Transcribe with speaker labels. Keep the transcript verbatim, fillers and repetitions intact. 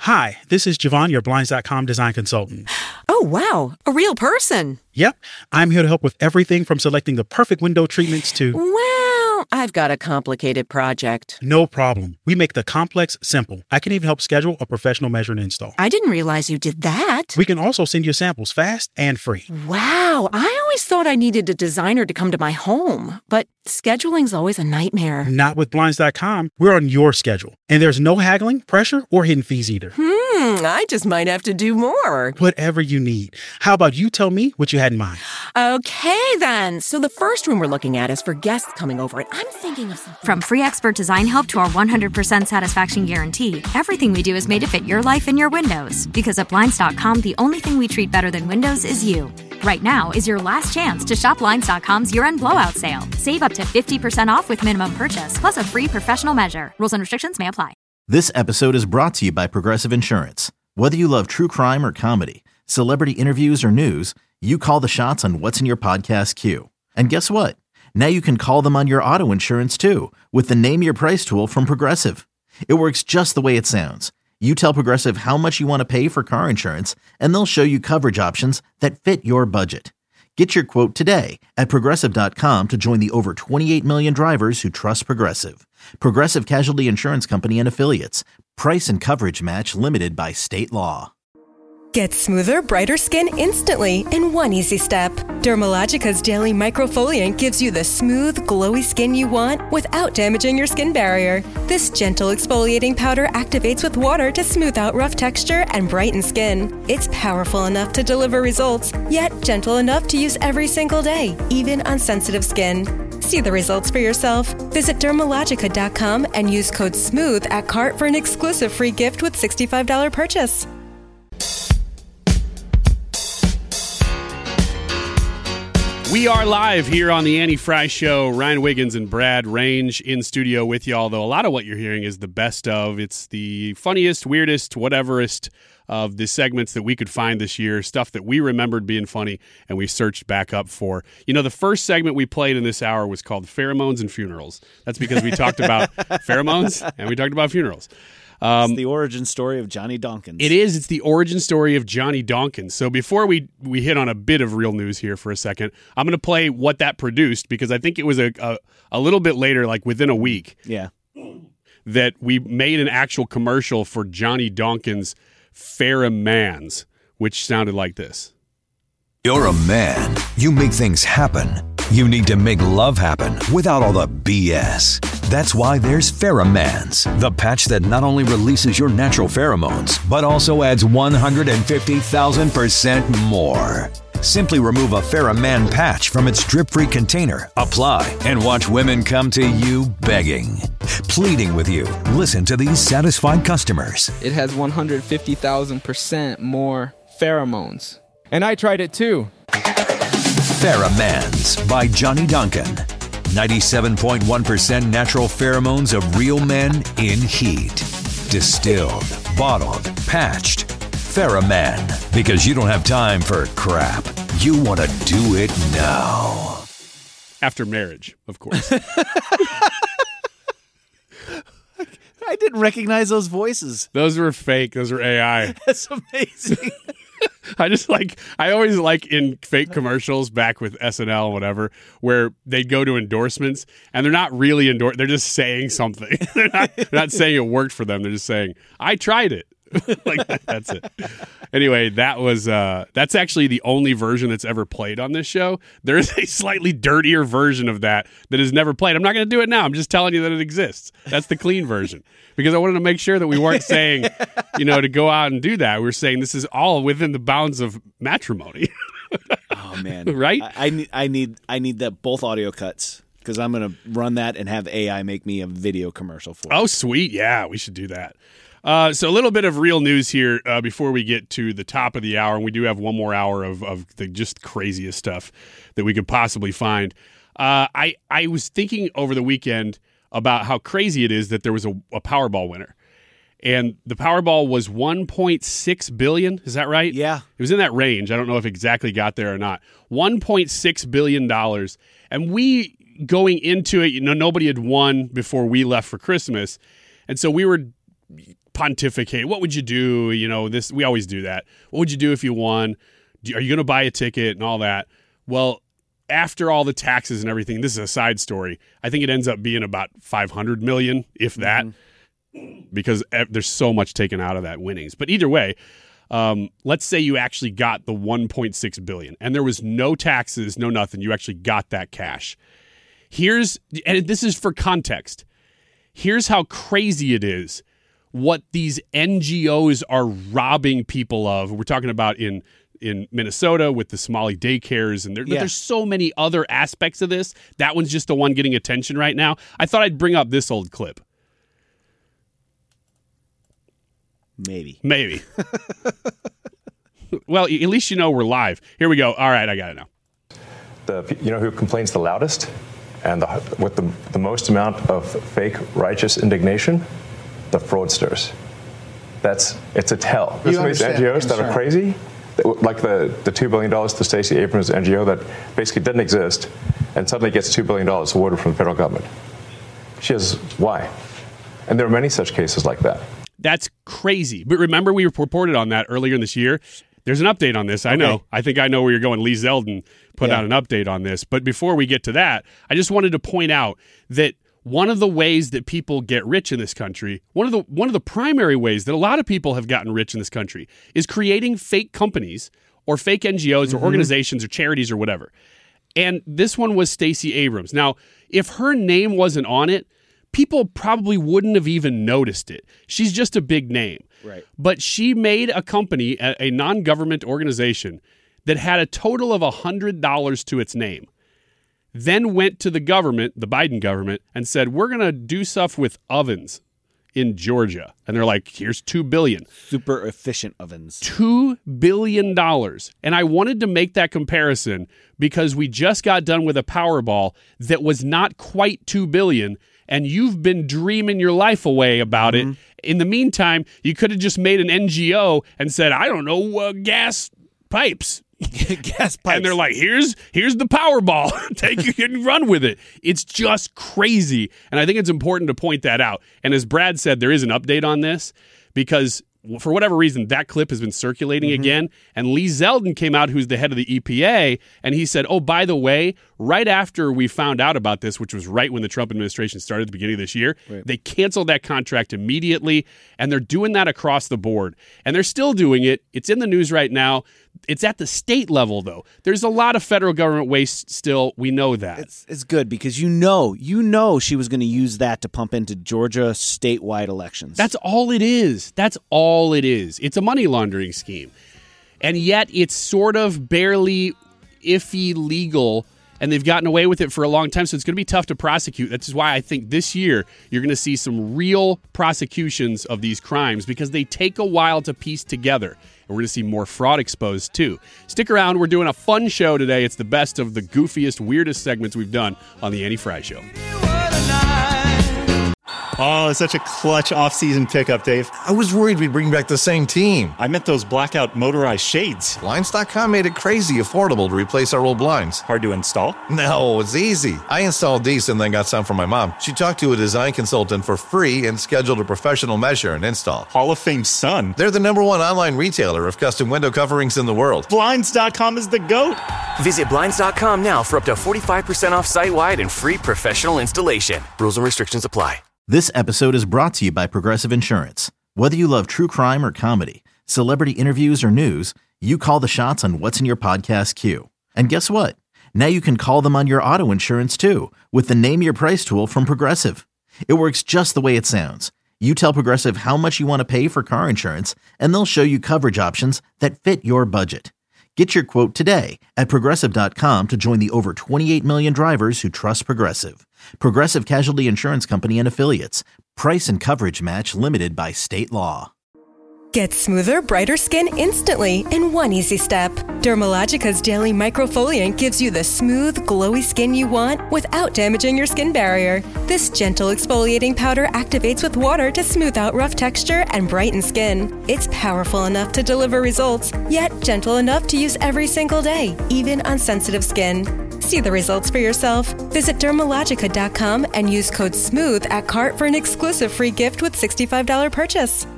Speaker 1: Hi, this is Javon, your Blinds dot com design consultant.
Speaker 2: Oh, wow. A real person.
Speaker 1: Yep. I'm here to help with everything from selecting the perfect window treatments to...
Speaker 2: Well, I've got a complicated project.
Speaker 1: No problem. We make the complex simple. I can even help schedule a professional measure and install.
Speaker 2: I didn't realize you did that.
Speaker 1: We can also send you samples fast and free.
Speaker 2: Wow. I always thought I needed a designer to come to my home, but scheduling's always a nightmare.
Speaker 1: Not with Blinds dot com. We're on your schedule. And there's no haggling, pressure, or hidden fees either.
Speaker 2: Hmm, I just might have to do more.
Speaker 1: Whatever you need. How about you tell me what you had in mind?
Speaker 2: Okay, then. So the first room we're looking at is for guests coming over, and I'm thinking of something...
Speaker 3: From free expert design help to our one hundred percent satisfaction guarantee, everything we do is made to fit your life and your windows. Because at Blinds dot com, the only thing we treat better than windows is you. Right now is your last chance to shop Blinds dot com's year-end blowout sale. Save up to fifty percent off with minimum purchase, plus a free professional measure. Rules and restrictions may apply.
Speaker 4: This episode is brought to you by Progressive Insurance. Whether you love true crime or comedy, celebrity interviews or news, you call the shots on what's in your podcast queue. And guess what? Now you can call them on your auto insurance too with the Name Your Price tool from Progressive. It works just the way it sounds. You tell Progressive how much you want to pay for car insurance, and they'll show you coverage options that fit your budget. Get your quote today at Progressive dot com to join the over twenty-eight million drivers who trust Progressive. Progressive Casualty Insurance Company and Affiliates. Price and coverage match limited by state law.
Speaker 5: Get smoother, brighter skin instantly in one easy step. Dermalogica's Daily Microfoliant gives you the smooth, glowy skin you want without damaging your skin barrier. This gentle exfoliating powder activates with water to smooth out rough texture and brighten skin. It's powerful enough to deliver results, yet gentle enough to use every single day, even on sensitive skin. See the results for yourself. Visit Dermalogica dot com and use code SMOOTH at cart for an exclusive free gift with sixty-five dollars purchase.
Speaker 6: We are live here on the Annie Fry Show. Ryan Wiggins and Brad Range in studio with you, although a lot of what you're hearing is the best of. It's the funniest, weirdest, whateverest of the segments that we could find this year, stuff that we remembered being funny and we searched back up for. You know, the first segment we played in this hour was called Pheromones and Funerals. That's because we talked about pheromones and we talked about funerals.
Speaker 7: Um, it's the origin story of Johnny Dawkins.
Speaker 6: It is. It's the origin story of Johnny Dawkins. So before we, we hit on a bit of real news here for a second, I'm going to play what that produced because I think it was a, a, a little bit later, like within a week,
Speaker 7: yeah,
Speaker 6: that we made an actual commercial for Johnny Dawkins' Pheromans, which sounded like this.
Speaker 8: You're a man. You make things happen. You need to make love happen without all the B S. That's why there's Pheromans, the patch that not only releases your natural pheromones, but also adds one hundred fifty thousand percent more. Simply remove a Pheroman patch from its drip-free container, apply, and watch women come to you begging, pleading with you. Listen to these satisfied customers.
Speaker 9: It has one hundred fifty thousand percent more pheromones. And I tried it too.
Speaker 8: Pheromans by Johnny Duncan. ninety-seven point one percent natural pheromones of real men in heat. Distilled, bottled, patched. Pheroman. Because you don't have time for crap. You want to do it now.
Speaker 6: After marriage, of course.
Speaker 7: I didn't recognize those voices.
Speaker 6: Those were fake. Those were A I.
Speaker 7: That's amazing.
Speaker 6: I just like, I always like in fake commercials back with S N L or whatever, where they'd go to endorsements and they're not really endorse. They're just saying something. They're not, they're not saying it worked for them. They're just saying, I tried it. Like that's it. Anyway, that was uh, that's actually the only version that's ever played on this show. There is a slightly dirtier version of that that is never played. I'm not going to do it now. I'm just telling you that it exists. That's the clean version because I wanted to make sure that we weren't saying, you know, to go out and do that. We were saying this is all within the bounds of matrimony.
Speaker 7: Oh man,
Speaker 6: right?
Speaker 7: I, I need I need I need that both audio cuts because I'm going to run that and have A I make me a video commercial for it.
Speaker 6: Oh, sweet. Yeah, we should do that. Uh, so a little bit of real news here uh, before we get to the top of the hour, and we do have one more hour of, of the just craziest stuff that we could possibly find. Uh, I I was thinking over the weekend about how crazy it is that there was a, a Powerball winner, and the Powerball was one point six billion dollars. Is that right?
Speaker 7: Yeah,
Speaker 6: it was in that range. I don't know if it exactly got there or not. one point six billion dollars, and we going into it, you know, nobody had won before we left for Christmas, and so we were pontificate. What would you do? You know, this we always do that. What would you do if you won? Do, are you going to buy a ticket and all that? Well, after all the taxes and everything, this is a side story. I think it ends up being about five hundred million dollars, if that, mm-hmm. because there's so much taken out of that winnings. But either way, um, let's say you actually got the one point six billion dollars and there was no taxes, no nothing. You actually got that cash. Here's, and this is for context. Here's how crazy it is what these N G Os are robbing people of. We're talking about in in Minnesota with the Somali daycares, and there,
Speaker 7: yeah.
Speaker 6: there's so many other aspects of this. That one's just the one getting attention right now. I thought I'd bring up this old clip.
Speaker 7: Maybe.
Speaker 6: Maybe. Well, at least you know we're live. Here we go. All right, I got it now.
Speaker 10: The, you know who complains the loudest and the, with the, the most amount of fake righteous indignation? The fraudsters. That's, it's a tell. There's some of these N G Os that are crazy, like the, the two billion dollars to Stacey Abrams N G O that basically didn't exist and suddenly gets two billion dollars awarded from the federal government. She has, why? And there are many such cases like that.
Speaker 6: That's crazy. But remember, we reported on that earlier in this year. There's an update on this. I okay. know. I think I know where you're going. Lee Zeldin put yeah. out an update on this. But before we get to that, I just wanted to point out that one of the ways that people get rich in this country, one of the one of the primary ways that a lot of people have gotten rich in this country is creating fake companies or fake N G Os mm-hmm. or organizations or charities or whatever. And this one was Stacey Abrams. Now, if her name wasn't on it, people probably wouldn't have even noticed it. She's just a big name.
Speaker 7: Right.
Speaker 6: But she made a company, a, a non-government organization, that had a total of one hundred dollars to its name. Then went to the government, the Biden government, and said, we're going to do stuff with ovens in Georgia. And they're like, here's two billion dollars.
Speaker 7: Super efficient ovens.
Speaker 6: two billion dollars. And I wanted to make that comparison because we just got done with a Powerball that was not quite two billion dollars. And you've been dreaming your life away about mm-hmm. it. In the meantime, you could have just made an N G O and said, I don't know, uh, gas pipes.
Speaker 7: gas pipes.
Speaker 6: And they're like, here's here's the Powerball. Take it and run with it. It's just crazy. And I think it's important to point that out. And as Brad said, there is an update on this because for whatever reason, that clip has been circulating mm-hmm. again. And Lee Zeldin came out, who's the head of the E P A, and he said, oh, by the way, right after we found out about this, which was right when the Trump administration started at the beginning of this year, right. they canceled that contract immediately, and they're doing that across the board. And they're still doing it. It's in the news right now. It's at the state level, though. There's a lot of federal government waste still. We know that.
Speaker 7: It's, it's good because you know, you know she was going to use that to pump into Georgia statewide elections.
Speaker 6: That's all it is. That's all it is. It's a money laundering scheme. And yet it's sort of barely iffy legal, and they've gotten away with it for a long time, so it's going to be tough to prosecute. That's why I think this year you're going to see some real prosecutions of these crimes because they take a while to piece together. And we're going to see more fraud exposed, too. Stick around. We're doing a fun show today. It's the best of the goofiest, weirdest segments we've done on The Andy Fry Show.
Speaker 11: Oh, it's such a clutch off-season pickup, Dave.
Speaker 12: I was worried we'd bring back the same team.
Speaker 11: I meant those blackout motorized shades.
Speaker 12: Blinds dot com made it crazy affordable to replace our old blinds.
Speaker 11: Hard to install?
Speaker 12: No, it's easy. I installed these and then got some for my mom. She talked to a design consultant for free and scheduled a professional measure and install.
Speaker 11: Hall of Fame son.
Speaker 12: They're the number one online retailer of custom window coverings in the world.
Speaker 11: Blinds dot com is the GOAT.
Speaker 13: Visit Blinds dot com now for up to forty-five percent off site-wide and free professional installation. Rules and restrictions apply.
Speaker 4: This episode is brought to you by Progressive Insurance. Whether you love true crime or comedy, celebrity interviews or news, you call the shots on what's in your podcast queue. And guess what? Now you can call them on your auto insurance too with the Name Your Price tool from Progressive. It works just the way it sounds. You tell Progressive how much you want to pay for car insurance, and they'll show you coverage options that fit your budget. Get your quote today at Progressive dot com to join the over twenty-eight million drivers who trust Progressive. Progressive Casualty Insurance Company and Affiliates. Price and coverage match limited by state law.
Speaker 5: Get smoother, brighter skin instantly in one easy step. Dermalogica's Daily Microfoliant gives you the smooth, glowy skin you want without damaging your skin barrier. This gentle exfoliating powder activates with water to smooth out rough texture and brighten skin. It's powerful enough to deliver results, yet gentle enough to use every single day, even on sensitive skin. See the results for yourself. Visit Dermalogica dot com and use code SMOOTH at cart for an exclusive free gift with sixty-five dollars purchase.